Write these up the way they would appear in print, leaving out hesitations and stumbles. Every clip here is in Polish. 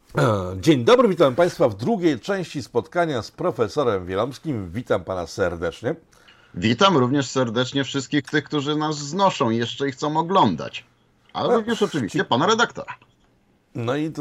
Dzień dobry, witam Państwa w drugiej części spotkania z profesorem Wielomskim. Witam Pana serdecznie. Witam również serdecznie wszystkich tych, którzy nas znoszą jeszcze i chcą oglądać. Ale No, również oczywiście pana redaktora. no i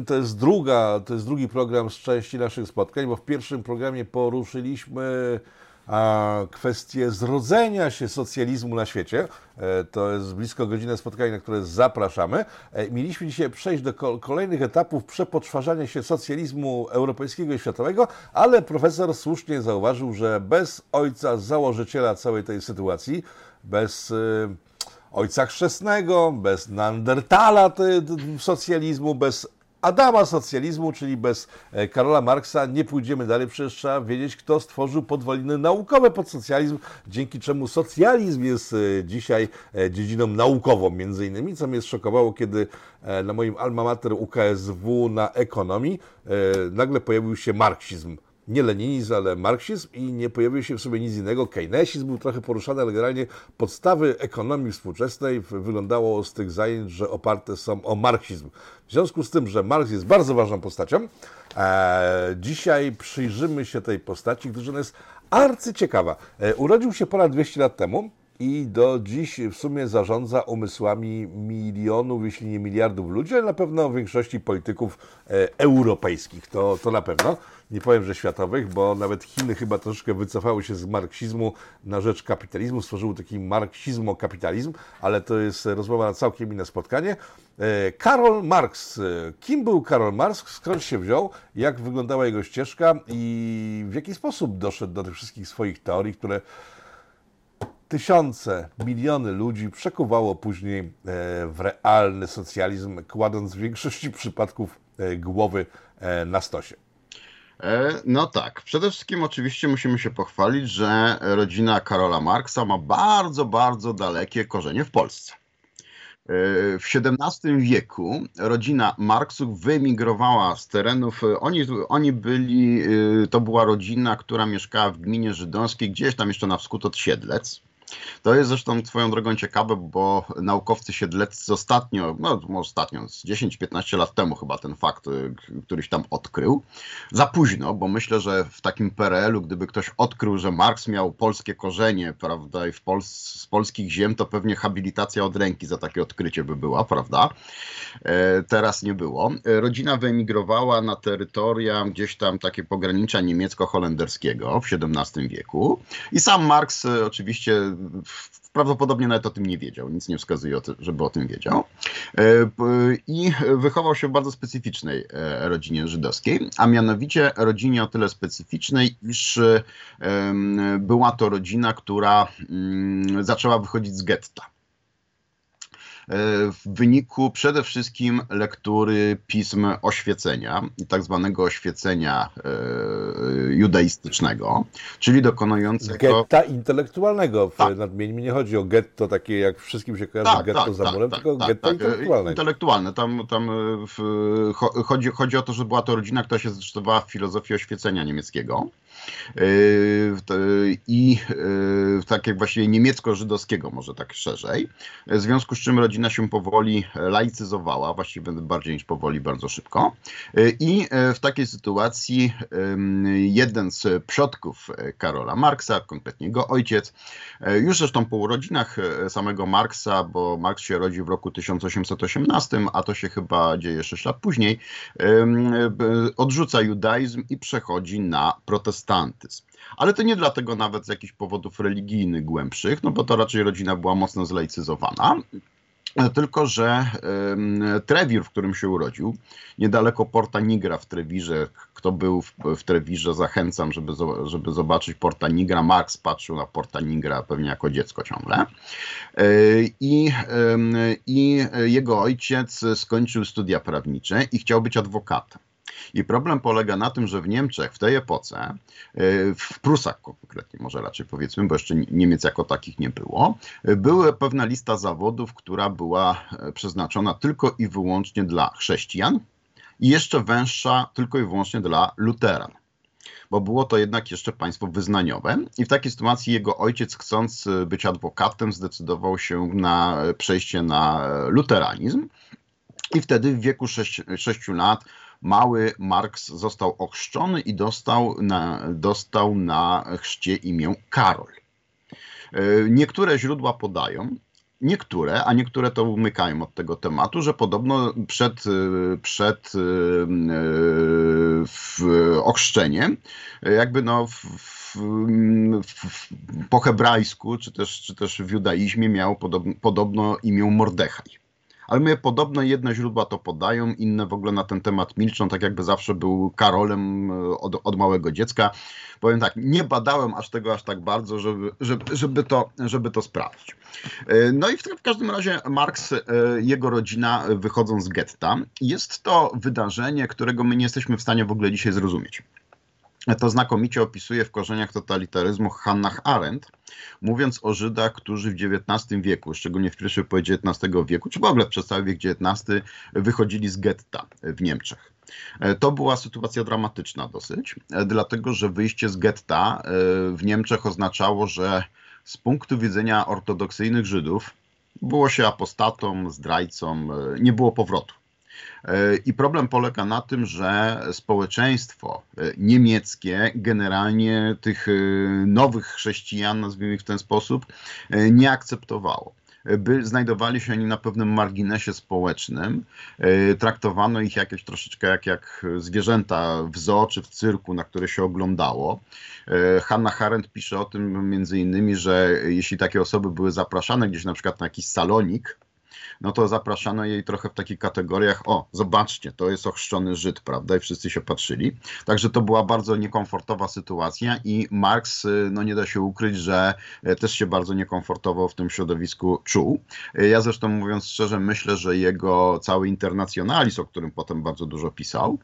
to jest drugi program z części naszych spotkań, bo w pierwszym programie poruszyliśmy kwestię zrodzenia się socjalizmu na świecie. To jest blisko godzina spotkania, na które zapraszamy. Mieliśmy dzisiaj przejść do kolejnych etapów przepoczwarzania się socjalizmu europejskiego i światowego, ale profesor słusznie zauważył, że bez ojca założyciela całej tej sytuacji, bez ojca chrzestnego, bez Neandertala socjalizmu, bez Adama socjalizmu, czyli bez Karola Marksa, nie pójdziemy dalej. Przecież trzeba wiedzieć, kto stworzył podwaliny naukowe pod socjalizm, dzięki czemu socjalizm jest dzisiaj dziedziną naukową między innymi, co mnie szokowało, kiedy na moim alma mater UKSW na ekonomii nagle pojawił się marksizm. Nie leninizm, ale marksizm i nie pojawił się w sobie nic innego. Keynesizm był trochę poruszany, ale generalnie podstawy ekonomii współczesnej wyglądało z tych zajęć, że oparte są o marksizm. W związku z tym, że Marks jest bardzo ważną postacią, dzisiaj przyjrzymy się tej postaci, gdyż ona jest arcyciekawa. Urodził się ponad 200 lat temu i do dziś w sumie zarządza umysłami milionów, jeśli nie miliardów ludzi, ale na pewno większości polityków europejskich. To na pewno. Nie powiem, że światowych, bo nawet Chiny chyba troszeczkę wycofały się z marksizmu na rzecz kapitalizmu, stworzyły taki marksizmo-kapitalizm, ale to jest rozmowa na całkiem inne spotkanie. Karol Marx. Kim był Karol Marx? Skąd się wziął? Jak wyglądała jego ścieżka? I w jaki sposób doszedł do tych wszystkich swoich teorii, które tysiące, miliony ludzi przekuwało później w realny socjalizm, kładąc w większości przypadków głowy na stosie? No tak, przede wszystkim oczywiście musimy się pochwalić, że rodzina Karola Marksa ma bardzo, bardzo dalekie korzenie w Polsce. W XVII wieku rodzina Marksów wyemigrowała z terenów, oni byli, to była rodzina, która mieszkała w gminie żydowskiej, gdzieś tam jeszcze na wschód od Siedlec. To jest zresztą swoją drogą ciekawe, bo naukowcy siedleccy ostatnio, no może ostatnio, z 10-15 lat temu chyba ten fakt któryś tam odkrył. Za późno, bo myślę, że w takim PRL-u, gdyby ktoś odkrył, że Marks miał polskie korzenie, prawda, i z polskich ziem, to pewnie habilitacja od ręki za takie odkrycie by była, prawda? Teraz nie było. Rodzina wyemigrowała na terytoria gdzieś tam takie pogranicza niemiecko-holenderskiego w XVII wieku i sam Marks oczywiście prawdopodobnie nawet o tym nie wiedział, nic nie wskazuje, żeby o tym wiedział. I wychował się w bardzo specyficznej rodzinie żydowskiej, a mianowicie rodzinie o tyle specyficznej, iż była to rodzina, która zaczęła wychodzić z getta. W wyniku przede wszystkim lektury pism oświecenia, tak zwanego oświecenia judaistycznego, czyli dokonującego... Getta intelektualnego. Tak. Nadmieńmy, nie chodzi o getto takie, jak wszystkim się kojarzy getto za murem, tylko getta intelektualnego. Intelektualne. Chodzi o to, że była to rodzina, która się zdecydowała w filozofii oświecenia niemieckiego. I tak jak właściwie niemiecko-żydowskiego, może tak szerzej, w związku z czym rodzina się powoli laicyzowała, właściwie bardziej niż powoli, bardzo szybko. I w takiej sytuacji jeden z przodków Karola Marksa, konkretnie jego ojciec, już zresztą po urodzinach samego Marksa, bo Marks się rodził w roku 1818, a to się chyba dzieje 6 lat później, odrzuca judaizm i przechodzi na protestantyzm. Ale to nie dlatego nawet z jakichś powodów religijnych głębszych, no bo to raczej rodzina była mocno zlaicyzowana. Tylko że Trewir, w którym się urodził, niedaleko Porta Nigra w Trewirze, kto był w Trewirze, zachęcam, żeby zobaczyć Porta Nigra. Marx patrzył na Porta Nigra pewnie jako dziecko ciągle. I jego ojciec skończył studia prawnicze i chciał być adwokatem. I problem polega na tym, że w Niemczech w tej epoce, w Prusach konkretnie może raczej powiedzmy, bo jeszcze Niemiec jako takich nie było, była pewna lista zawodów, która była przeznaczona tylko i wyłącznie dla chrześcijan i jeszcze węższa tylko i wyłącznie dla luteran. Bo było to jednak jeszcze państwo wyznaniowe i w takiej sytuacji jego ojciec, chcąc być adwokatem, zdecydował się na przejście na luteranizm i wtedy w wieku 6 lat mały Marks został ochrzczony i dostał na chrzcie imię Karol. Niektóre źródła podają, a niektóre to umykają od tego tematu, że podobno przed ochrzczeniem, jakby no po hebrajsku, czy też w judaizmie miał podobno imię Mordechaj. Ale my podobno jedne źródła to podają, inne w ogóle na ten temat milczą, tak jakby zawsze był Karolem od małego dziecka. Powiem tak, nie badałem aż tak bardzo, żeby to sprawdzić. No i w każdym razie Marks, jego rodzina wychodzą z getta. Jest to wydarzenie, którego my nie jesteśmy w stanie w ogóle dzisiaj zrozumieć. To znakomicie opisuje w Korzeniach totalitaryzmu Hannah Arendt, mówiąc o Żydach, którzy w XIX wieku, szczególnie w pierwszej połowie XIX wieku, czy w ogóle przez cały wiek XIX, wychodzili z getta w Niemczech. To była sytuacja dramatyczna dosyć, dlatego że wyjście z getta w Niemczech oznaczało, że z punktu widzenia ortodoksyjnych Żydów było się apostatą, zdrajcą, nie było powrotu. I problem polega na tym, że społeczeństwo niemieckie generalnie tych nowych chrześcijan, nazwijmy ich w ten sposób, nie akceptowało. Znajdowali się oni na pewnym marginesie społecznym, traktowano ich jakieś troszeczkę jak zwierzęta w zoo czy w cyrku, na które się oglądało. Hannah Arendt pisze o tym między innymi, że jeśli takie osoby były zapraszane gdzieś na przykład na jakiś salonik, no to zapraszano jej trochę w takich kategoriach, o zobaczcie, to jest ochrzczony Żyd, prawda, i wszyscy się patrzyli. Także to była bardzo niekomfortowa sytuacja i Marks, no nie da się ukryć, że też się bardzo niekomfortowo w tym środowisku czuł. Ja zresztą mówiąc szczerze myślę, że jego cały internacjonalizm, o którym potem bardzo dużo pisał,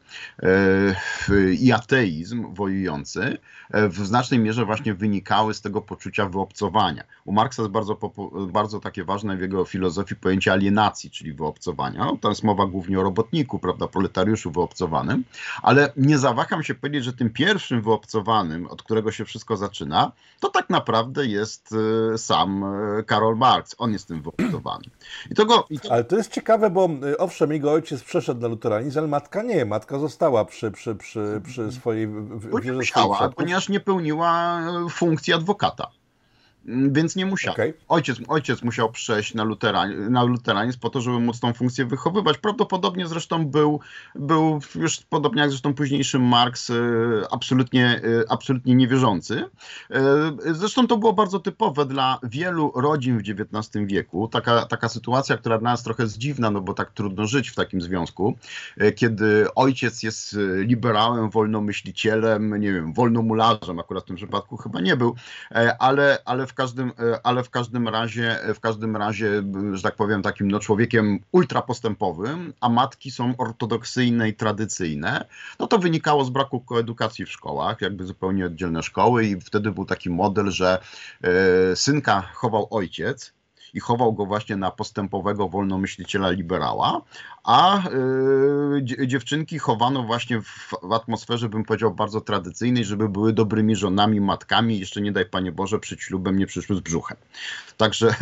i ateizm wojujący w znacznej mierze właśnie wynikały z tego poczucia wyobcowania. U Marksa jest bardzo takie ważne w jego filozofii pojęcie alienacji, czyli wyobcowania. No, tam jest mowa głównie o robotniku, prawda, proletariuszu wyobcowanym, ale nie zawaham się powiedzieć, że tym pierwszym wyobcowanym, od którego się wszystko zaczyna, to tak naprawdę jest sam Karol Marx. On jest tym wyobcowanym. Ale to jest ciekawe, bo owszem, jego ojciec przeszedł na luteranizm, ale matka nie. Matka została przy swojej wierze. Musiała, ponieważ nie pełniła funkcji adwokata. Więc nie musiał. Okay. Ojciec musiał przejść na luteranizm po to, żeby móc tą funkcję wychowywać. Prawdopodobnie zresztą był już podobnie jak zresztą późniejszy Marks absolutnie niewierzący. Zresztą to było bardzo typowe dla wielu rodzin w XIX wieku. Taka sytuacja, która dla nas trochę jest dziwna, no bo tak trudno żyć w takim związku, kiedy ojciec jest liberałem, wolnomyślicielem, nie wiem, wolnomularzem, akurat w tym przypadku chyba nie był, ale w każdym razie, że tak powiem, takim człowiekiem ultrapostępowym, a matki są ortodoksyjne i tradycyjne, no to wynikało z braku koedukacji w szkołach, jakby zupełnie oddzielne szkoły i wtedy był taki model, że synka chował ojciec i chował go właśnie na postępowego wolnomyśliciela liberała, a dziewczynki chowano właśnie w atmosferze, bym powiedział, bardzo tradycyjnej, żeby były dobrymi żonami, matkami, jeszcze nie daj Panie Boże, przed ślubem nie przyszły z brzuchem. Także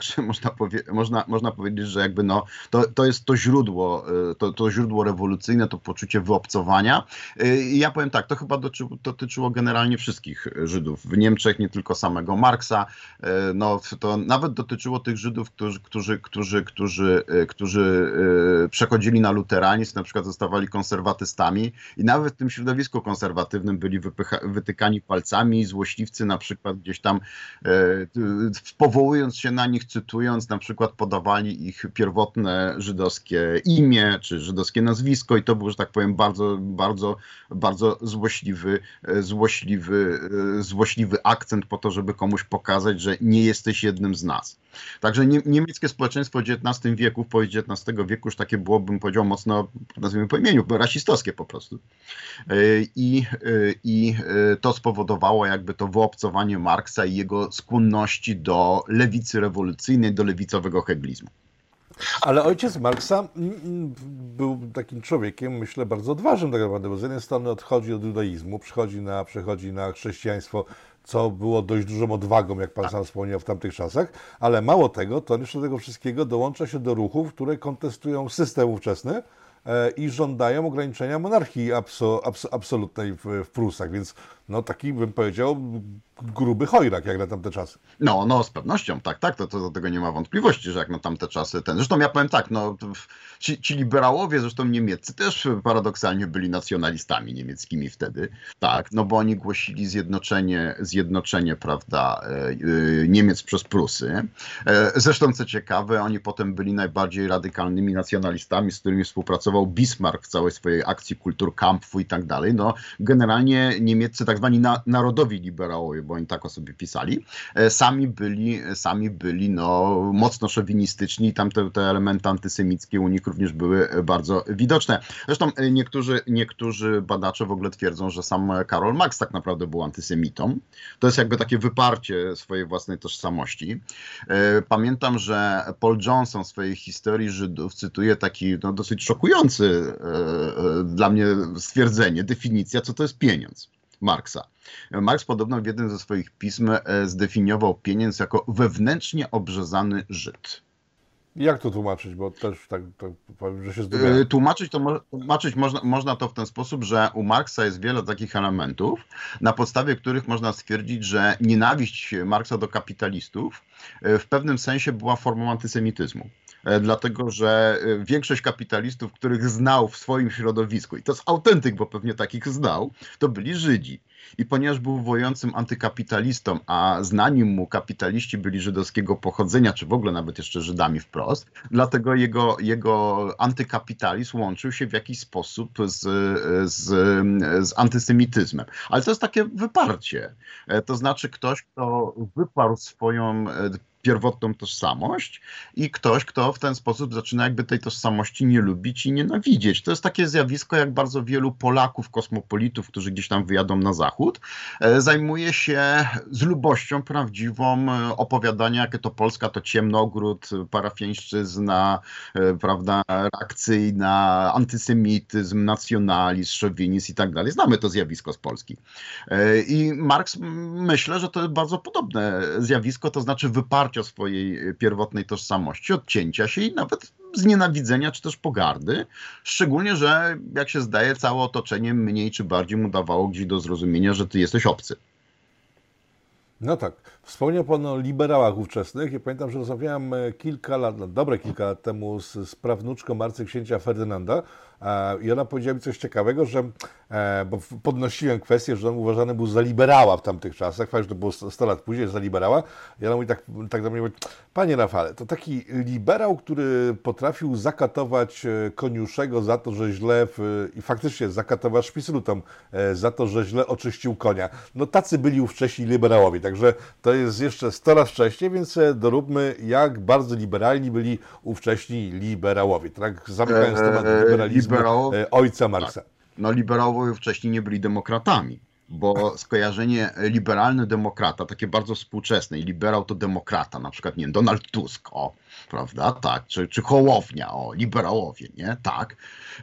można powiedzieć, że jakby to jest to źródło rewolucyjne, to poczucie wyobcowania. I ja powiem tak, to chyba dotyczyło generalnie wszystkich Żydów w Niemczech, nie tylko samego Marksa. No, to nawet dotyczyło tych Żydów, którzy przechodzili na luteranizm, na przykład zostawali konserwatystami i nawet w tym środowisku konserwatywnym byli wytykani palcami, złośliwcy na przykład gdzieś tam powołując się na nich, cytując, na przykład podawali ich pierwotne żydowskie imię czy żydowskie nazwisko i to był, że tak powiem, bardzo, bardzo, bardzo złośliwy akcent po to, żeby komuś pokazać, że nie jesteś jednym z nas. Także niemieckie społeczeństwo w XIX wieku, w połowie XIX wieku już takie było, bym powiedział, mocno, nazwijmy po imieniu, rasistowskie po prostu. I to spowodowało jakby to wyobcowanie Marksa i jego skłonności do lewicy rewolucyjnej, do lewicowego heglizmu. Ale ojciec Marksa był takim człowiekiem, myślę, bardzo odważnym tak naprawdę, bo z jednej strony odchodzi od judaizmu, przechodzi na chrześcijaństwo, co było dość dużą odwagą, jak pan sam wspomniał, w tamtych czasach, ale mało tego, to jeszcze do tego wszystkiego dołącza się do ruchów, które kontestują system ówczesny, i żądają ograniczenia monarchii absolutnej w Prusach, więc no taki bym powiedział gruby chojrak jak na tamte czasy. No, z pewnością, tak, to do tego nie ma wątpliwości, że jak na tamte czasy Zresztą ja powiem tak, no ci liberałowie, zresztą niemieccy też paradoksalnie byli nacjonalistami niemieckimi wtedy, tak, no bo oni głosili zjednoczenie, prawda, Niemiec przez Prusy. Zresztą co ciekawe, oni potem byli najbardziej radykalnymi nacjonalistami, z którymi współpracował Bismarck w całej swojej akcji Kulturkampfu i tak dalej. No generalnie niemieccy tak zwani narodowi liberałowie, bo oni tak o sobie pisali, sami byli no, mocno szowinistyczni i tam te elementy antysemickie u nich również były bardzo widoczne. Zresztą niektórzy badacze w ogóle twierdzą, że sam Karol Marx tak naprawdę był antysemitą. To jest jakby takie wyparcie swojej własnej tożsamości. Pamiętam, że Paul Johnson w swojej historii Żydów cytuje taki no, dosyć szokujący dla mnie stwierdzenie, definicja, co to jest pieniądz. Marksa. Marks podobno w jednym ze swoich pism zdefiniował pieniądz jako wewnętrznie obrzezany Żyd. Jak to tłumaczyć? Bo też tak powiem, że się zdumiałem. Tłumaczyć można to w ten sposób, że u Marksa jest wiele takich elementów, na podstawie których można stwierdzić, że nienawiść Marksa do kapitalistów w pewnym sensie była formą antysemityzmu. Dlatego, że większość kapitalistów, których znał w swoim środowisku, i to jest autentyk, bo pewnie takich znał, to byli Żydzi. I ponieważ był wojującym antykapitalistą, a znani mu kapitaliści byli żydowskiego pochodzenia, czy w ogóle nawet jeszcze Żydami wprost, dlatego jego antykapitalizm łączył się w jakiś sposób z antysemityzmem. Ale to jest takie wyparcie. To znaczy ktoś, kto wyparł swoją pierwotną tożsamość i ktoś, kto w ten sposób zaczyna jakby tej tożsamości nie lubić i nienawidzieć. To jest takie zjawisko, jak bardzo wielu Polaków, kosmopolitów, którzy gdzieś tam wyjadą na zachód, zajmuje się z lubością prawdziwą opowiadania, jakie to Polska to ciemnogród, parafiańszczyzna, prawda, reakcyjna, antysemityzm, nacjonalizm, szowinizm i tak dalej. Znamy to zjawisko z Polski. I Marks, myślę, że to jest bardzo podobne zjawisko, to znaczy wyparcie swojej pierwotnej tożsamości, odcięcia się i nawet znienawidzenia czy też pogardy. Szczególnie, że jak się zdaje, całe otoczenie mniej czy bardziej mu dawało gdzieś do zrozumienia, że ty jesteś obcy. No tak. Wspomniał Pan o liberałach ówczesnych. Ja pamiętam, że rozmawiałem dobre kilka lat temu z prawnuczką arcyksięcia Ferdynanda i ona powiedziała mi coś ciekawego, że bo podnosiłem kwestię, że on uważany był za liberała w tamtych czasach, fakt, że to było 100 lat później, za liberała. I ona mówi tak do mnie mówi: Panie Rafale, to taki liberał, który potrafił zakatować koniuszego za to, że źle i faktycznie zakatować szpicrutom za to, że źle oczyścił konia. No tacy byli ówcześni liberałowie, także to jest jeszcze 100 lat wcześniej, więc doróbmy, jak bardzo liberalni byli ówcześni liberałowie. Tak, zamykając temat liberalizmu ojca Marksa. Tak. No liberałowie wcześniej nie byli demokratami, bo skojarzenie liberalny demokrata, takie bardzo współczesne, i liberał to demokrata, na przykład, nie wiem, Donald Tusk, prawda, tak, czy Hołownia, liberałowie, nie, tak,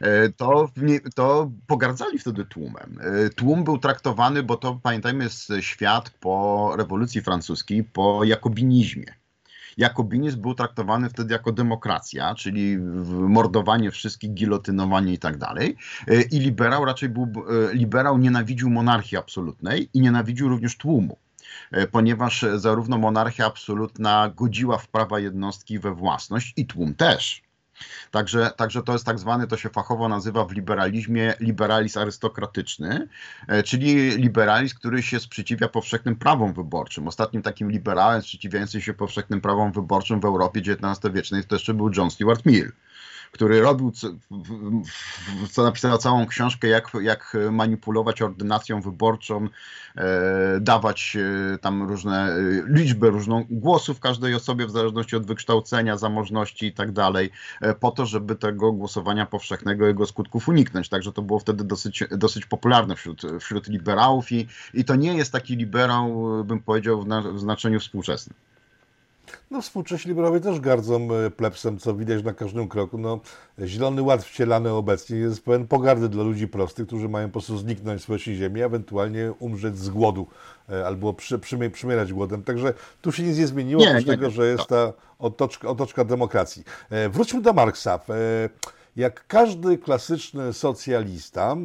to pogardzali wtedy tłumem. Tłum był traktowany, bo to, pamiętajmy, jest świat po rewolucji francuskiej, po jakobinizmie. Jakobinizm był traktowany wtedy jako demokracja, czyli mordowanie wszystkich, gilotynowanie i tak dalej. I liberał nienawidził monarchii absolutnej i nienawidził również tłumu, ponieważ zarówno monarchia absolutna godziła w prawa jednostki we własność i tłum też. Także to jest tak zwany, to się fachowo nazywa w liberalizmie liberalizm arystokratyczny, czyli liberalizm, który się sprzeciwia powszechnym prawom wyborczym. Ostatnim takim liberałem sprzeciwiającym się powszechnym prawom wyborczym w Europie XIX-wiecznej to jeszcze był John Stuart Mill, który robił, co napisał całą książkę, jak manipulować ordynacją wyborczą, dawać tam liczbę różną głosów każdej osobie w zależności od wykształcenia, zamożności i tak dalej, po to, żeby tego głosowania powszechnego, jego skutków uniknąć. Także to było wtedy dosyć popularne wśród liberałów i to nie jest taki liberał, bym powiedział, w znaczeniu współczesnym. No współcześni liberałowie też gardzą plebsem, co widać na każdym kroku. No, Zielony Ład wcielany obecnie jest pełen pogardy dla ludzi prostych, którzy mają po prostu zniknąć z powierzchni ziemi, ewentualnie umrzeć z głodu albo przymierać głodem. Także tu się nic nie zmieniło, oprócz tego, że jest ta otoczka demokracji. Wróćmy do Marksa. Jak każdy klasyczny socjalista,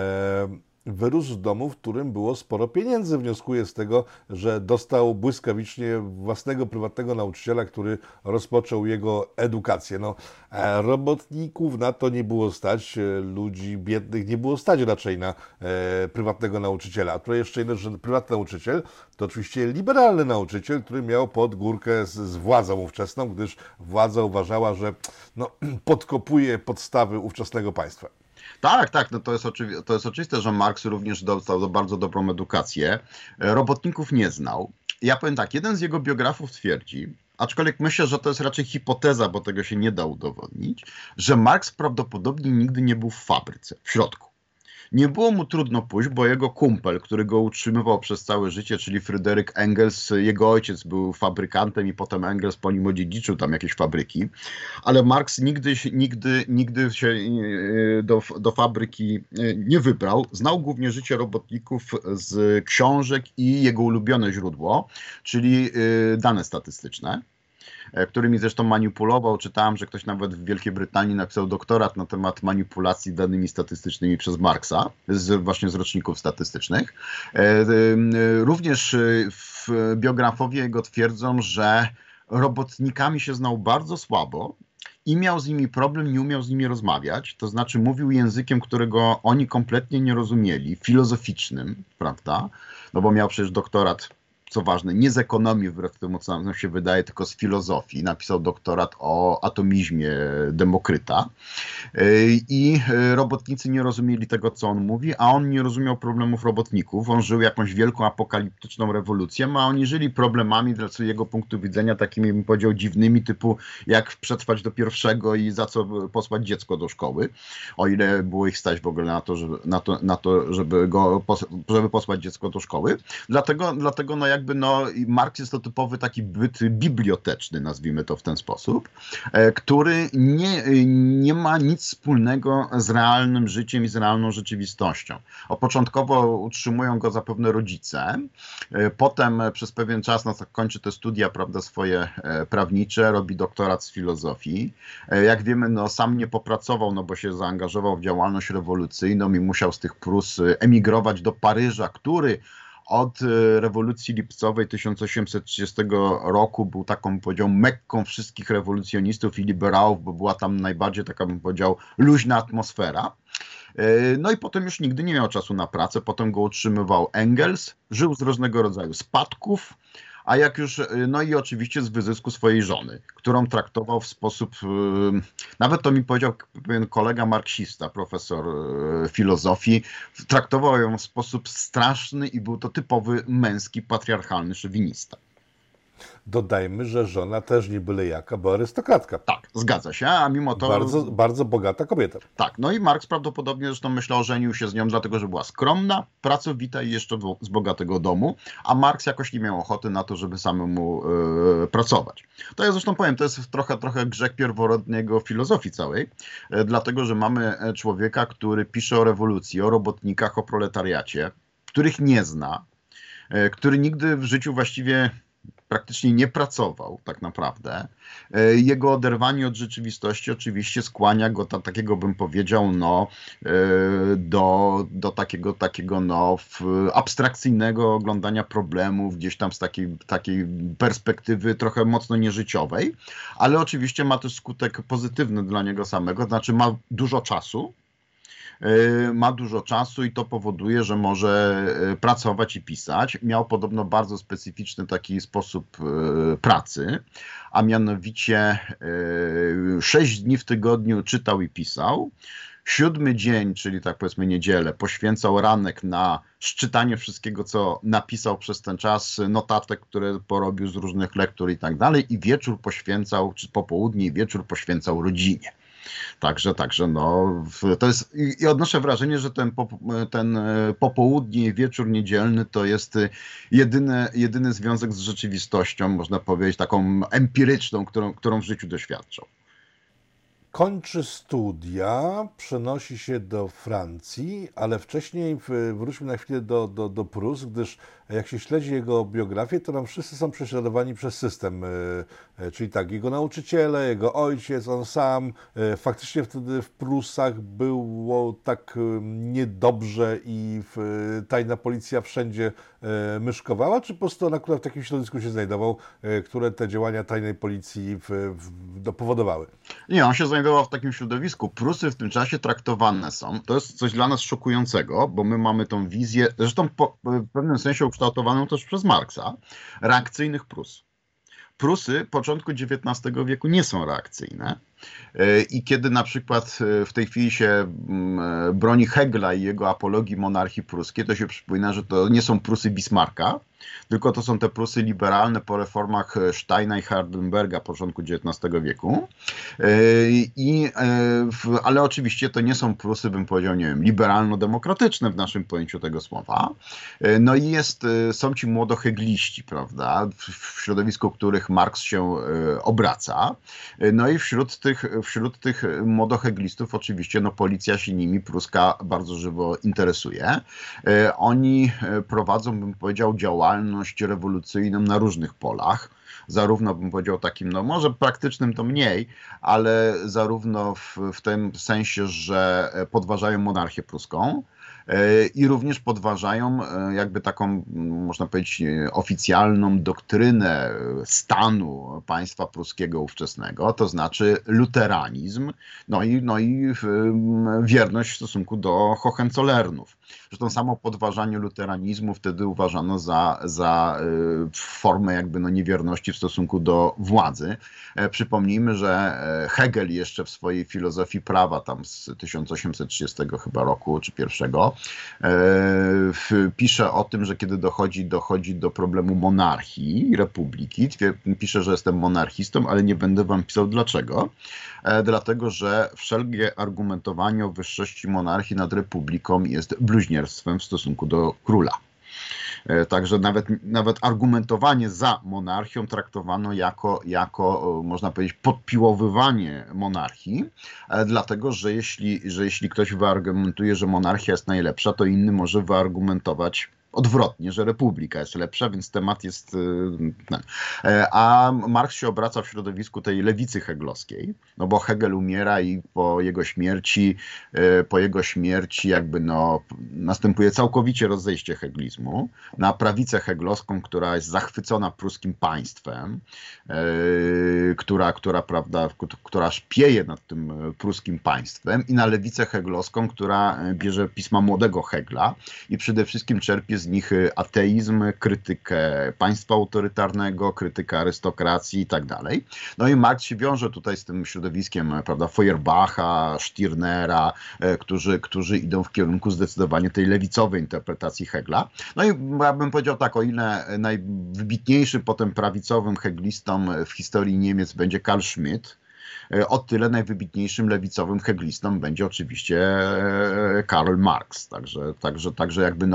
wyrósł z domu, w którym było sporo pieniędzy. Wnioskuję z tego, że dostał błyskawicznie własnego prywatnego nauczyciela, który rozpoczął jego edukację. No, robotników na to nie było stać, ludzi biednych nie było stać raczej na prywatnego nauczyciela. A to jeszcze jedno, że prywatny nauczyciel to oczywiście liberalny nauczyciel, który miał pod górkę z władzą ówczesną, gdyż władza uważała, że no, podkopuje podstawy ówczesnego państwa. Tak, no to jest oczywiste, że Marks również dostał bardzo dobrą edukację. Robotników nie znał. Ja powiem tak, jeden z jego biografów twierdzi, aczkolwiek myślę, że to jest raczej hipoteza, bo tego się nie da udowodnić, że Marks prawdopodobnie nigdy nie był w fabryce, w środku. Nie było mu trudno pójść, bo jego kumpel, który go utrzymywał przez całe życie, czyli Fryderyk Engels, jego ojciec był fabrykantem i potem Engels po nim odziedziczył tam jakieś fabryki, ale Marks nigdy się do fabryki nie wybrał. Znał głównie życie robotników z książek i jego ulubione źródło, czyli dane statystyczne, którymi zresztą manipulował. Czytałem, że ktoś nawet w Wielkiej Brytanii napisał doktorat na temat manipulacji danymi statystycznymi przez Marksa, właśnie z roczników statystycznych. Również biografowie jego twierdzą, że robotnikami się znał bardzo słabo i miał z nimi problem, nie umiał z nimi rozmawiać, to znaczy mówił językiem, którego oni kompletnie nie rozumieli, filozoficznym, prawda, no bo miał przecież doktorat, co ważne, nie z ekonomii, wbrew temu, co nam się wydaje, tylko z filozofii. Napisał doktorat o atomizmie Demokryta. I robotnicy nie rozumieli tego, co on mówi, a on nie rozumiał problemów robotników. On żył jakąś wielką apokaliptyczną rewolucją, a oni żyli problemami z jego punktu widzenia takimi, bym powiedział, dziwnymi, typu jak przetrwać do pierwszego i za co posłać dziecko do szkoły. O ile było ich stać w ogóle na to, żeby posłać dziecko do szkoły. Dlatego no jakby Marks jest to typowy taki byt biblioteczny, nazwijmy to w ten sposób, który nie ma nic wspólnego z realnym życiem i z realną rzeczywistością. Początkowo utrzymują go zapewne rodzice, potem przez pewien czas kończy te studia, prawda, swoje prawnicze, robi doktorat z filozofii. Jak wiemy, sam nie popracował, bo się zaangażował w działalność rewolucyjną i musiał z tych Prus emigrować do Paryża, który od rewolucji lipcowej 1830 roku był taką, powiedział, Mekką wszystkich rewolucjonistów i liberałów, bo była tam najbardziej taka, bym powiedział, luźna atmosfera. No i potem już nigdy nie miał czasu na pracę, potem go utrzymywał Engels, żył z różnego rodzaju spadków, a jak już, no i oczywiście z wyzysku swojej żony, którą traktował w sposób, nawet to mi powiedział pewien kolega marksista, profesor filozofii, traktował ją w sposób straszny i był to typowy męski, patriarchalny szowinista. Dodajmy, że żona też nie byle jaka, bo arystokratka. Tak, zgadza się, a mimo to... Bardzo, bardzo bogata kobieta. Tak, no i Marks prawdopodobnie zresztą myślał, żenił się z nią dlatego, że była skromna, pracowita i jeszcze z bogatego domu, a Marks jakoś nie miał ochoty na to, żeby samemu pracować. To ja zresztą powiem, to jest trochę grzech pierworodnego filozofii całej, dlatego, że mamy człowieka, który pisze o rewolucji, o robotnikach, o proletariacie, których nie zna, który nigdy w życiu właściwie praktycznie nie pracował tak naprawdę. Jego oderwanie od rzeczywistości oczywiście skłania go do takiego, bym powiedział, do takiego abstrakcyjnego oglądania problemów, gdzieś tam z takiej perspektywy trochę mocno nieżyciowej, ale oczywiście ma też skutek pozytywny dla niego samego, to znaczy ma dużo czasu i to powoduje, że może pracować i pisać. Miał podobno bardzo specyficzny taki sposób pracy, a mianowicie 6 dni w tygodniu czytał i pisał. 7 dzień, czyli tak powiedzmy niedzielę, poświęcał ranek na szczytanie wszystkiego, co napisał przez ten czas, notatek, które porobił z różnych lektur i tak dalej, i wieczór poświęcał, czy popołudnie i wieczór poświęcał rodzinie. Także to jest, i odnoszę wrażenie, że ten popołudnie i wieczór niedzielny to jest jedyny związek z rzeczywistością, można powiedzieć, taką empiryczną, którą w życiu doświadczał. Kończy studia, przenosi się do Francji, ale wcześniej wróćmy na chwilę do Prus, gdyż jak się śledzi jego biografię, to nam wszyscy są prześladowani przez system. Czyli tak, jego nauczyciele, jego ojciec, on sam. Faktycznie wtedy w Prusach było tak niedobrze i tajna policja wszędzie myszkowała, czy po prostu on akurat w takim środowisku się znajdował, które te działania tajnej policji powodowały? Nie, on się znajdował w takim środowisku. Prusy w tym czasie traktowane są. To jest coś dla nas szokującego, bo my mamy tą wizję, zresztą w pewnym sensie ukształtowaną też przez Marksa, reakcyjnych Prus. Prusy początku XIX wieku nie są reakcyjne. I kiedy na przykład w tej chwili się broni Hegla i jego apologii monarchii pruskiej, to się przypomina, że to nie są Prusy Bismarcka, tylko to są te Prusy liberalne po reformach Steina i Hardenberga początku XIX wieku. Ale oczywiście to nie są Prusy, bym powiedział, nie wiem, liberalno-demokratyczne w naszym pojęciu tego słowa. No i są ci młodohegliści, prawda, w środowisku których Marks się obraca. No i wśród tych młodoheglistów oczywiście policja się nimi pruska bardzo żywo interesuje. Oni prowadzą, bym powiedział, działalność rewolucyjną na różnych polach. Zarówno, bym powiedział, takim, może praktycznym to mniej, ale zarówno w tym sensie, że podważają monarchię pruską, i również podważają jakby taką, można powiedzieć, oficjalną doktrynę stanu państwa pruskiego ówczesnego, to znaczy luteranizm, no i wierność w stosunku do Hohenzollernów. Zresztą samo podważanie luteranizmu wtedy uważano za formę jakby niewierności w stosunku do władzy. Przypomnijmy, że Hegel jeszcze w swojej filozofii prawa tam z 1830 chyba roku czy pierwszego pisze o tym, że kiedy dochodzi do problemu monarchii i republiki, pisze, że jestem monarchistą, ale nie będę wam pisał dlaczego. Dlatego, że wszelkie argumentowanie o wyższości monarchii nad republiką jest bluźnierstwem w stosunku do króla. Także nawet argumentowanie za monarchią traktowano jako można powiedzieć, podpiłowywanie monarchii, dlatego, że jeśli ktoś wyargumentuje, że monarchia jest najlepsza, to inny może wyargumentować odwrotnie, że republika jest lepsza, więc temat jest... A Marks się obraca w środowisku tej lewicy heglowskiej, bo Hegel umiera i po jego śmierci jakby następuje całkowicie rozejście heglizmu na prawicę heglowską, która jest zachwycona pruskim państwem, która szpieje nad tym pruskim państwem, i na lewicę heglowską, która bierze pisma młodego Hegla i przede wszystkim czerpie z nich ateizm, krytykę państwa autorytarnego, krytykę arystokracji i tak dalej. No i Marx się wiąże tutaj z tym środowiskiem, prawda, Feuerbacha, Stirnera, którzy idą w kierunku zdecydowanie tej lewicowej interpretacji Hegla. No i ja bym powiedział tak, o ile najwybitniejszy potem prawicowym heglistą w historii Niemiec będzie Karl Schmitt, o tyle najwybitniejszym lewicowym heglistą będzie oczywiście Karl Marx. Także jakby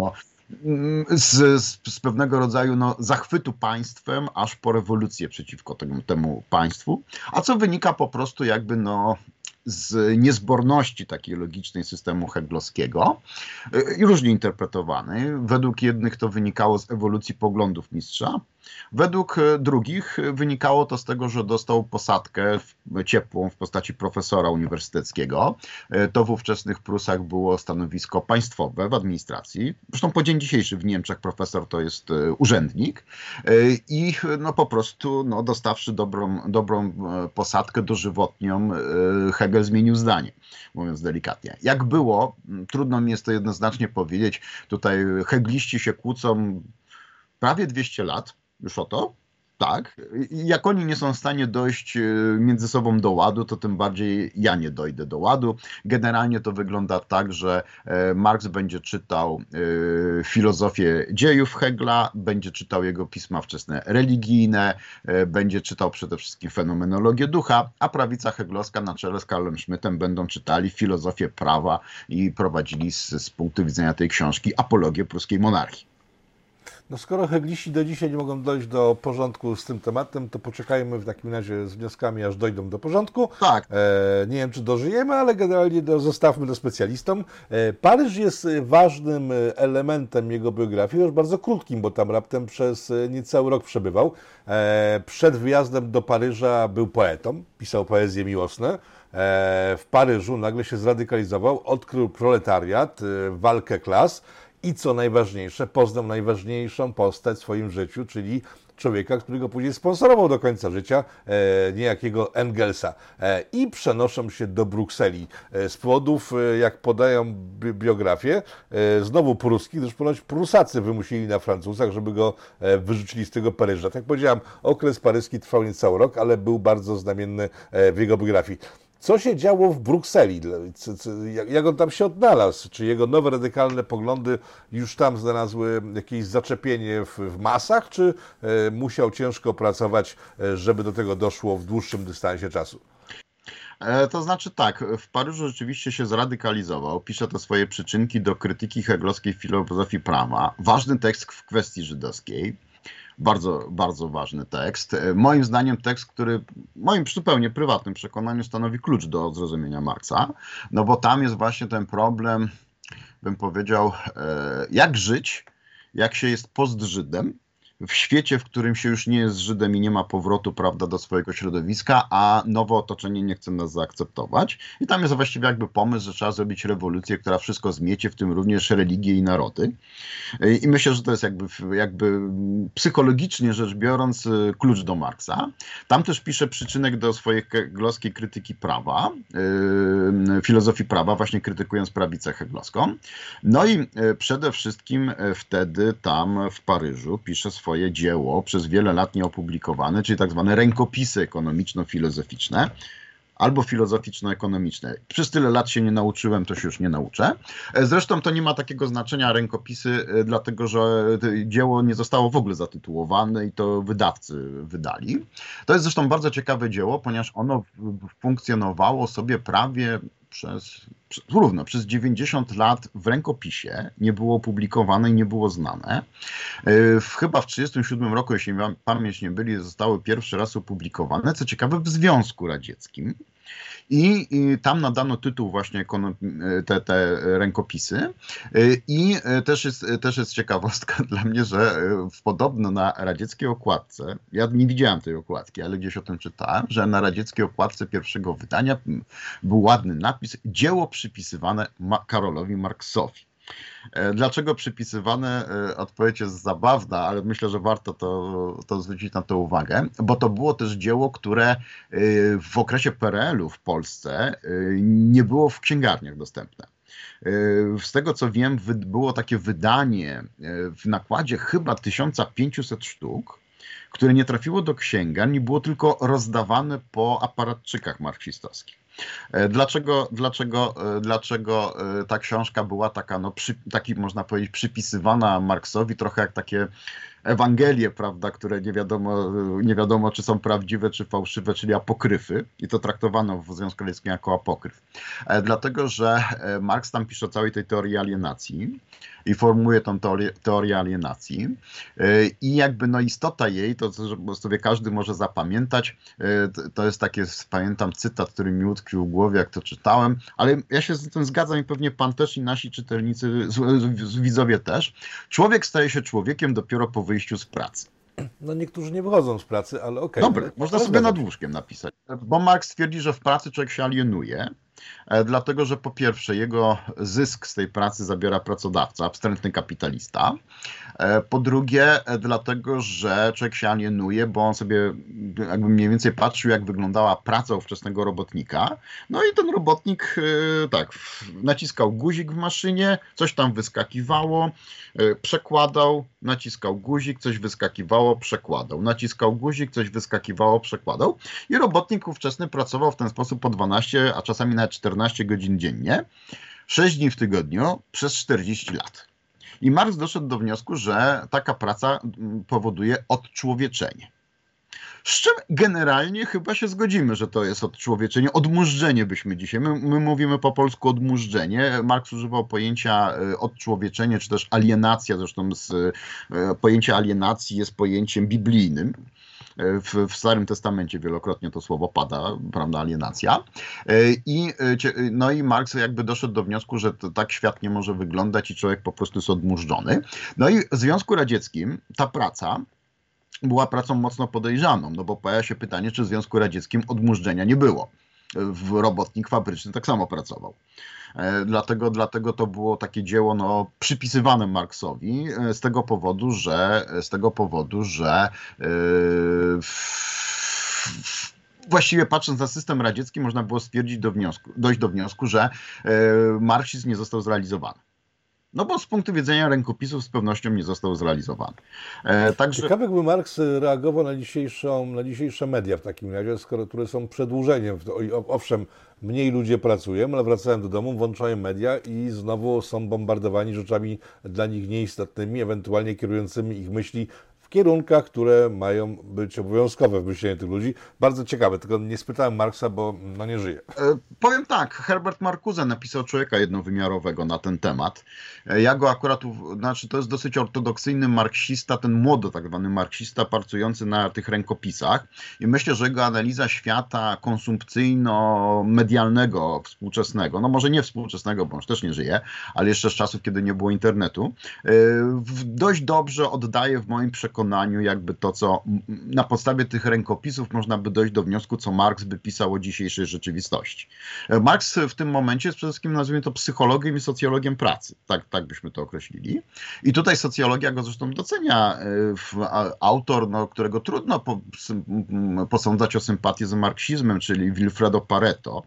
z pewnego rodzaju zachwytu państwem, aż po rewolucję przeciwko temu państwu, a co wynika po prostu jakby z niezborności takiej logicznej systemu heglowskiego i różnie interpretowany. Według jednych to wynikało z ewolucji poglądów mistrza, według drugich wynikało to z tego, że dostał posadkę ciepłą w postaci profesora uniwersyteckiego. To w ówczesnych Prusach było stanowisko państwowe w administracji. Zresztą po dzień dzisiejszy w Niemczech profesor to jest urzędnik i po prostu dostawszy dobrą posadkę dożywotnią, Hegel zmienił zdanie, mówiąc delikatnie. Jak było, trudno mi jest to jednoznacznie powiedzieć. Tutaj hegliści się kłócą prawie 200 lat już o to. Tak, i jak oni nie są w stanie dojść między sobą do ładu, to tym bardziej ja nie dojdę do ładu. Generalnie to wygląda tak, że Marx będzie czytał filozofię dziejów Hegla, będzie czytał jego pisma wczesne religijne, będzie czytał przede wszystkim fenomenologię ducha, a prawica heglowska na czele z Karlem Schmittem będą czytali filozofię prawa i prowadzili z punktu widzenia tej książki apologię pruskiej monarchii. No skoro hegliści do dzisiaj nie mogą dojść do porządku z tym tematem, to poczekajmy w takim razie z wnioskami, aż dojdą do porządku. Tak. Nie wiem, czy dożyjemy, ale generalnie zostawmy to specjalistom. Paryż jest ważnym elementem jego biografii, już bardzo krótkim, bo tam raptem przez niecały rok przebywał. Przed wyjazdem do Paryża był poetą, pisał poezje miłosne. W Paryżu nagle się zradykalizował, odkrył proletariat, walkę klas i co najważniejsze, poznał najważniejszą postać w swoim życiu, czyli człowieka, którego później sponsorował do końca życia, niejakiego Engelsa. I przenoszą się do Brukseli z powodów, jak podają biografię, znowu pruskich, gdyż ponoć Prusacy wymusili na Francuzach, żeby go wyrzucili z tego Paryża. Tak jak powiedziałem, okres paryski trwał niecały rok, ale był bardzo znamienny w jego biografii. Co się działo w Brukseli? Jak on tam się odnalazł? Czy jego nowe radykalne poglądy już tam znalazły jakieś zaczepienie w masach, czy musiał ciężko pracować, żeby do tego doszło w dłuższym dystansie czasu? To znaczy tak, w Paryżu rzeczywiście się zradykalizował, pisze te swoje przyczynki do krytyki heglowskiej filozofii prawa. Ważny tekst w kwestii żydowskiej. Bardzo, bardzo ważny tekst. Moim zdaniem tekst, który w moim zupełnie prywatnym przekonaniu stanowi klucz do zrozumienia Marksa, no bo tam jest właśnie ten problem, bym powiedział, jak żyć, jak się jest postżydem, w świecie, w którym się już nie jest Żydem i nie ma powrotu, prawda, do swojego środowiska, a nowe otoczenie nie chce nas zaakceptować. I tam jest właściwie jakby pomysł, że trzeba zrobić rewolucję, która wszystko zmiecie, w tym również religię i narody. I myślę, że to jest jakby psychologicznie rzecz biorąc klucz do Marksa. Tam też pisze przyczynek do swojej heglowskiej krytyki prawa, filozofii prawa, właśnie krytykując prawicę heglowską. No i przede wszystkim wtedy tam w Paryżu pisze swoje dzieło, przez wiele lat nieopublikowane, czyli tak zwane rękopisy ekonomiczno-filozoficzne albo filozoficzno-ekonomiczne. Przez tyle lat się nie nauczyłem, to się już nie nauczę. Zresztą to nie ma takiego znaczenia rękopisy, dlatego że dzieło nie zostało w ogóle zatytułowane i to wydawcy wydali. To jest zresztą bardzo ciekawe dzieło, ponieważ ono funkcjonowało sobie prawie przez 90 lat w rękopisie, nie było opublikowane i nie było znane. Chyba w 1937 roku, jeśli pamięć nie byli, zostały pierwszy raz opublikowane, co ciekawe w Związku Radzieckim. I tam nadano tytuł właśnie te rękopisy. I też jest ciekawostka dla mnie, że podobno na radzieckiej okładce, ja nie widziałem tej okładki, ale gdzieś o tym czytałem, że na radzieckiej okładce pierwszego wydania był ładny napis: dzieło przypisywane Karolowi Marksowi. Dlaczego przypisywane? Odpowiedź jest zabawna, ale myślę, że warto to zwrócić na to uwagę, bo to było też dzieło, które w okresie PRL-u w Polsce nie było w księgarniach dostępne. Z tego co wiem, było takie wydanie w nakładzie chyba 1500 sztuk, które nie trafiło do księgarni, było tylko rozdawane po aparatczykach marksistowskich. Dlaczego ta książka była taka, taki można powiedzieć, przypisywana Marksowi, trochę jak takie Ewangelie, prawda, które nie wiadomo, czy są prawdziwe, czy fałszywe, czyli apokryfy, i to traktowano w Związku Radzieckim jako apokryf. Dlatego, że Marks tam pisze o całej tej teorii alienacji i formułuje tą teorię alienacji i jakby istota jej, to sobie każdy może zapamiętać, to jest takie, pamiętam cytat, który mi utkwił w głowie, jak to czytałem, ale ja się z tym zgadzam i pewnie pan też i nasi czytelnicy, widzowie też. Człowiek staje się człowiekiem dopiero po wyjściu z pracy. No niektórzy nie wychodzą z pracy, ale okej. Dobra, można sobie nad łóżkiem napisać. Bo Marks twierdzi, że w pracy człowiek się alienuje, dlatego że po pierwsze jego zysk z tej pracy zabiera pracodawca, wstrętny kapitalista. Po drugie, dlatego że człowiek się alienuje, bo on sobie jakby mniej więcej patrzył, jak wyglądała praca ówczesnego robotnika. No i ten robotnik tak naciskał guzik w maszynie, coś tam wyskakiwało, przekładał, naciskał guzik, coś wyskakiwało, przekładał. Naciskał guzik, coś wyskakiwało, przekładał. I robotnik ówczesny pracował w ten sposób po 12, a czasami nawet 14 godzin dziennie, 6 dni w tygodniu, przez 40 lat. I Marks doszedł do wniosku, że taka praca powoduje odczłowieczenie. Z czym generalnie chyba się zgodzimy, że to jest odczłowieczenie, odmurzdzenie byśmy dzisiaj. My mówimy po polsku odmurzdzenie. Marks używał pojęcia odczłowieczenie, czy też alienacja. Zresztą pojęcie alienacji jest pojęciem biblijnym. W Starym Testamencie wielokrotnie to słowo pada, prawda, alienacja. No i Marks jakby doszedł do wniosku, że tak świat nie może wyglądać i człowiek po prostu jest odmurzdzony. No i w Związku Radzieckim ta praca była pracą mocno podejrzaną, no bo pojawia się pytanie, czy w Związku Radzieckim odmurzdzenia nie było. Robotnik fabryczny tak samo pracował. Dlatego to było takie dzieło przypisywane Marksowi z tego powodu, że właściwie patrząc na system radziecki można było dojść do wniosku, że marksizm nie został zrealizowany. No bo z punktu widzenia rękopisów z pewnością nie został zrealizowany. Także... Ciekawe, jakby Marks reagował na dzisiejsze media w takim razie, które są przedłużeniem. Owszem, mniej ludzie pracują, ale wracają do domu, włączają media i znowu są bombardowani rzeczami dla nich nieistotnymi, ewentualnie kierującymi ich myśli w kierunkach, które mają być obowiązkowe w myśleniu tych ludzi. Bardzo ciekawe, tylko nie spytałem Marksa, bo nie żyje. Powiem tak, Herbert Marcuse napisał Człowieka jednowymiarowego na ten temat. Ja go akurat, to jest dosyć ortodoksyjny marksista, ten młody tak zwany marksista pracujący na tych rękopisach i myślę, że jego analiza świata konsumpcyjno-medialnego współczesnego, no może nie współczesnego, bo on też nie żyje, ale jeszcze z czasów, kiedy nie było internetu, dość dobrze oddaje w moim przekonaniu jakby to, co na podstawie tych rękopisów można by dojść do wniosku, co Marks by pisał o dzisiejszej rzeczywistości. Marks w tym momencie jest przede wszystkim, nazwijmy to, psychologiem i socjologiem pracy. Tak byśmy to określili. I tutaj socjologia go zresztą docenia. Autor, którego trudno posądzać o sympatię z marksizmem, czyli Wilfredo Pareto,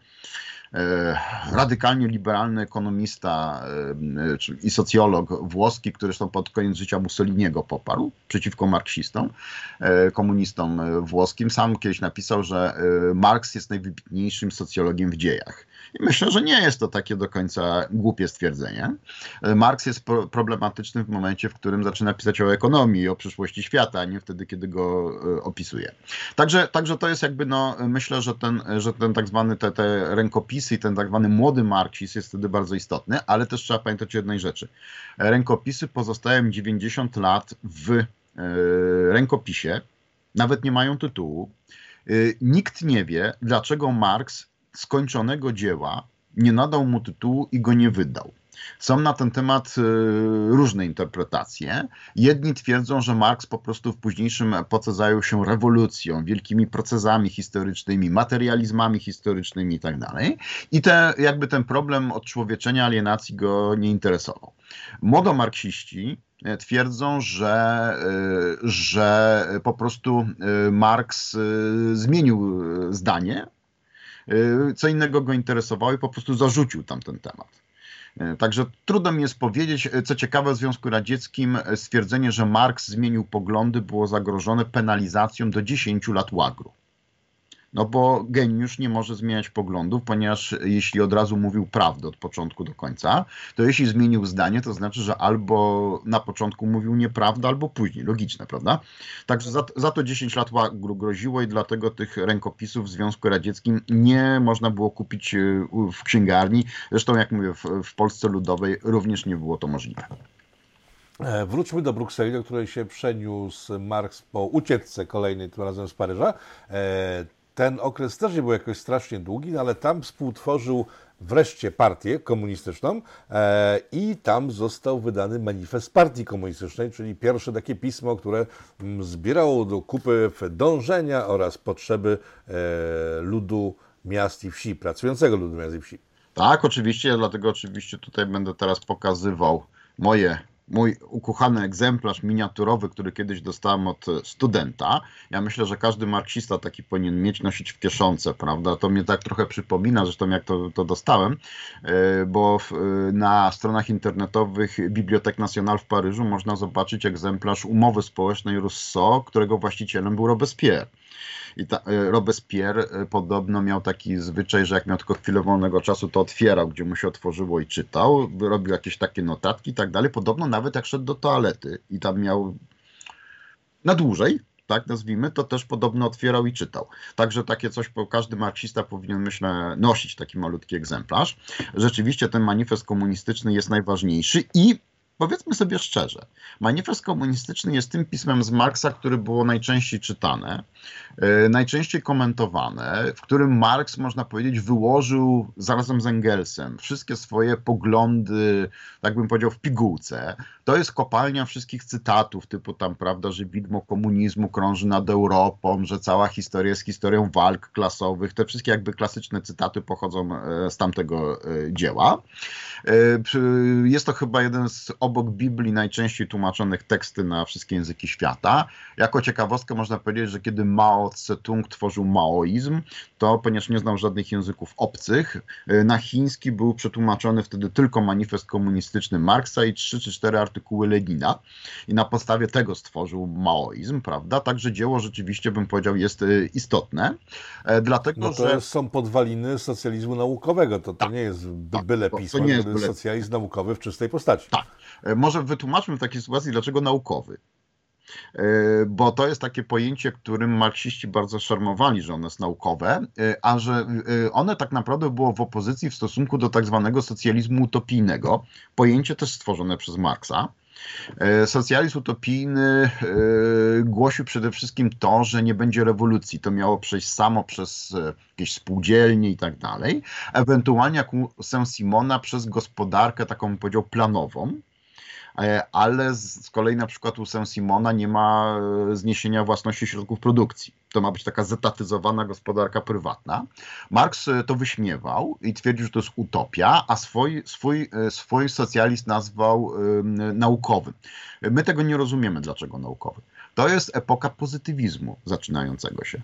radykalnie liberalny ekonomista i socjolog włoski, który zresztą pod koniec życia Mussoliniego poparł przeciwko marksistom, komunistom włoskim. Sam kiedyś napisał, że Marks jest najwybitniejszym socjologiem w dziejach. I myślę, że nie jest to takie do końca głupie stwierdzenie. Marks jest problematyczny w momencie, w którym zaczyna pisać o ekonomii i o przyszłości świata, a nie wtedy, kiedy go opisuje. Także to jest jakby, myślę, że ten tak zwany te rękopisy i ten tak zwany młody marksizm jest wtedy bardzo istotny, ale też trzeba pamiętać o jednej rzeczy. Rękopisy pozostają 90 lat w rękopisie, nawet nie mają tytułu. Nikt nie wie, dlaczego Marks skończonego dzieła nie nadał mu tytułu i go nie wydał. Są na ten temat różne interpretacje. Jedni twierdzą, że Marks po prostu w późniejszym epoce zajął się rewolucją, wielkimi procesami historycznymi, materializmami historycznymi itd. I ten problem odczłowieczenia, alienacji go nie interesował. Młodomarksiści twierdzą, że po prostu Marks zmienił zdanie, co innego go interesowało i po prostu zarzucił tamten temat. Także trudno mi jest powiedzieć. Co ciekawe, w Związku Radzieckim stwierdzenie, że Marks zmienił poglądy, było zagrożone penalizacją do 10 lat łagru. No bo geniusz nie może zmieniać poglądów, ponieważ jeśli od razu mówił prawdę od początku do końca, to jeśli zmienił zdanie, to znaczy, że albo na początku mówił nieprawdę, albo później. Logiczne, prawda? Także za to 10 lat łagru groziło i dlatego tych rękopisów w Związku Radzieckim nie można było kupić w księgarni. Zresztą, jak mówię, w Polsce Ludowej również nie było to możliwe. Wróćmy do Brukseli, do której się przeniósł Marks po ucieczce kolejnej, tym razem z Paryża. Ten okres też nie był jakoś strasznie długi, ale tam współtworzył wreszcie partię komunistyczną i tam został wydany manifest partii komunistycznej, czyli pierwsze takie pismo, które zbierało do kupy dążenia oraz potrzeby ludu miast i wsi, pracującego ludu miast i wsi. Tak, oczywiście, dlatego oczywiście tutaj będę teraz pokazywał mój ukochany egzemplarz miniaturowy, który kiedyś dostałem od studenta. Ja myślę, że każdy marksista taki powinien mieć, nosić w kieszonce, prawda? To mnie tak trochę przypomina, zresztą jak to dostałem, bo na stronach internetowych Bibliothèque Nationale w Paryżu można zobaczyć egzemplarz umowy społecznej Rousseau, którego właścicielem był Robespierre. I Robespierre podobno miał taki zwyczaj, że jak miał tylko chwilę wolnego czasu, to otwierał, gdzie mu się otworzyło i czytał, robił jakieś takie notatki i tak dalej. Podobno nawet jak szedł do toalety i tam miał na dłużej, tak nazwijmy, to też podobno otwierał i czytał. Także takie coś każdy marksista powinien, myślę, nosić taki malutki egzemplarz. Rzeczywiście ten manifest komunistyczny jest najważniejszy i powiedzmy sobie szczerze, manifest komunistyczny jest tym pismem z Marksa, które było najczęściej czytane, najczęściej komentowane, w którym Marks, można powiedzieć, wyłożył zarazem z Engelsem wszystkie swoje poglądy, tak bym powiedział, w pigułce. To jest kopalnia wszystkich cytatów, typu tam, prawda, że widmo komunizmu krąży nad Europą, że cała historia jest historią walk klasowych. Te wszystkie jakby klasyczne cytaty pochodzą z tamtego dzieła. Jest to chyba jeden z obok Biblii najczęściej tłumaczonych teksty na wszystkie języki świata. Jako ciekawostkę można powiedzieć, że kiedy Mao Tse-tung tworzył maoizm, to ponieważ nie znał żadnych języków obcych, na chiński był przetłumaczony wtedy tylko manifest komunistyczny Marksa i 3 czy 4 artykuły Lenina. I na podstawie tego stworzył maoizm, prawda? Także dzieło rzeczywiście, bym powiedział, jest istotne. Dlatego, no to że są podwaliny socjalizmu naukowego. To tak, nie jest byle pismo, to nie jest to jest socjalizm naukowy w czystej postaci. Tak. Może wytłumaczmy w takiej sytuacji, dlaczego naukowy. Bo to jest takie pojęcie, którym marksiści bardzo szarmowali, że ono jest naukowe, a że one tak naprawdę było w opozycji w stosunku do tak zwanego socjalizmu utopijnego. Pojęcie też stworzone przez Marksa. Socjalizm utopijny głosił przede wszystkim to, że nie będzie rewolucji. To miało przejść samo przez jakieś spółdzielnie i tak dalej. Ewentualnie jak u Saint-Simona przez gospodarkę taką, bym powiedział, planową. Ale z kolei na przykład u Saint-Simona nie ma zniesienia własności środków produkcji. To ma być taka zetatyzowana gospodarka prywatna. Marks to wyśmiewał i twierdził, że to jest utopia, a swój socjalizm nazwał naukowym. My tego nie rozumiemy, dlaczego naukowy. To jest epoka pozytywizmu zaczynającego się.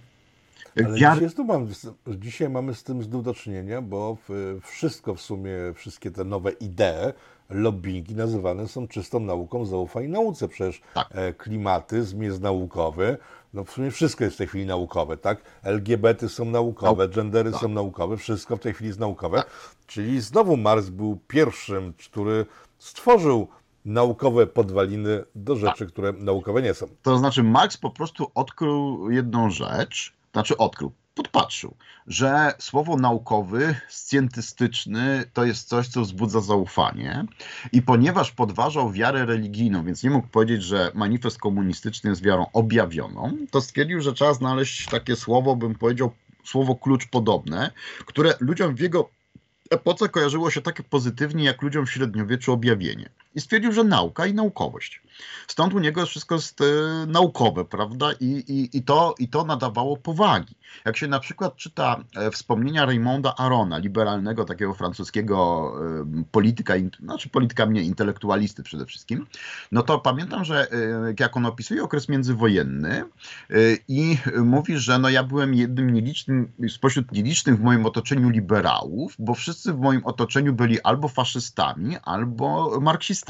Ale dzisiaj mamy z tym znów do czynienia, bo wszystko w sumie, wszystkie te nowe idee, lobbingi nazywane są czystą nauką, zaufaj nauce. Przecież tak. Klimatyzm jest naukowy, no w sumie wszystko jest w tej chwili naukowe, tak? LGBT są naukowe, gendery są naukowe, wszystko w tej chwili jest naukowe. Tak. Czyli znowu Marx był pierwszym, który stworzył naukowe podwaliny do rzeczy, które naukowe nie są. To znaczy Marx po prostu odkrył jedną rzecz, podpatrzył, że słowo naukowy, scjentystyczny to jest coś, co wzbudza zaufanie i ponieważ podważał wiarę religijną, więc nie mógł powiedzieć, że manifest komunistyczny jest wiarą objawioną, to stwierdził, że trzeba znaleźć takie słowo, bym powiedział, słowo klucz podobne, które ludziom w jego epoce kojarzyło się tak pozytywnie, jak ludziom w średniowieczu objawienie. I stwierdził, że nauka i naukowość. Stąd u niego wszystko jest naukowe, prawda? I to nadawało powagi. Jak się na przykład czyta wspomnienia Raymonda Arona, liberalnego takiego francuskiego polityka mnie intelektualisty przede wszystkim, no to pamiętam, że jak on opisuje okres międzywojenny i mówi, że no ja byłem jednym spośród nielicznych w moim otoczeniu liberałów, bo wszyscy w moim otoczeniu byli albo faszystami, albo marksistami.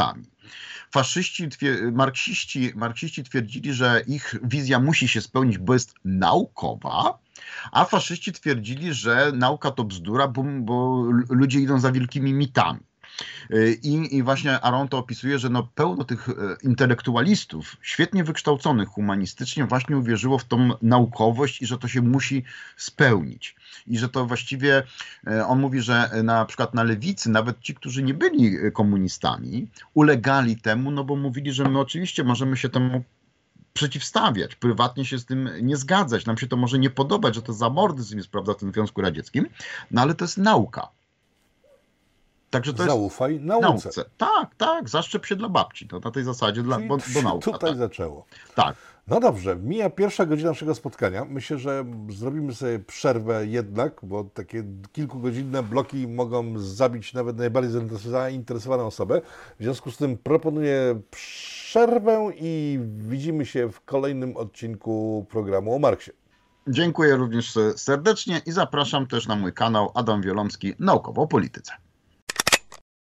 Marksiści twierdzili, że ich wizja musi się spełnić, bo jest naukowa, a faszyści twierdzili, że nauka to bzdura, bo ludzie idą za wielkimi mitami. I właśnie Aron to opisuje, że no pełno tych intelektualistów, świetnie wykształconych humanistycznie, właśnie uwierzyło w tą naukowość i że to się musi spełnić. I że to właściwie, on mówi, że na przykład na lewicy, nawet ci, którzy nie byli komunistami, ulegali temu, no bo mówili, że my oczywiście możemy się temu przeciwstawiać, prywatnie się z tym nie zgadzać, nam się to może nie podobać, że to zamordyzm jest, prawda, w tym Związku Radzieckim, no ale to jest nauka. Także to Zaufaj jest nauce. Tak, zaszczep się dla babci. To na tej zasadzie, bo nauka. Tutaj tak. zaczęło. Tak. No dobrze, mija pierwsza godzina naszego spotkania. Myślę, że zrobimy sobie przerwę jednak, bo takie kilkugodzinne bloki mogą zabić nawet najbardziej zainteresowaną osobę. W związku z tym proponuję przerwę i widzimy się w kolejnym odcinku programu o Marksie. Dziękuję również serdecznie i zapraszam też na mój kanał Adam Wielomski, Naukowo o Polityce.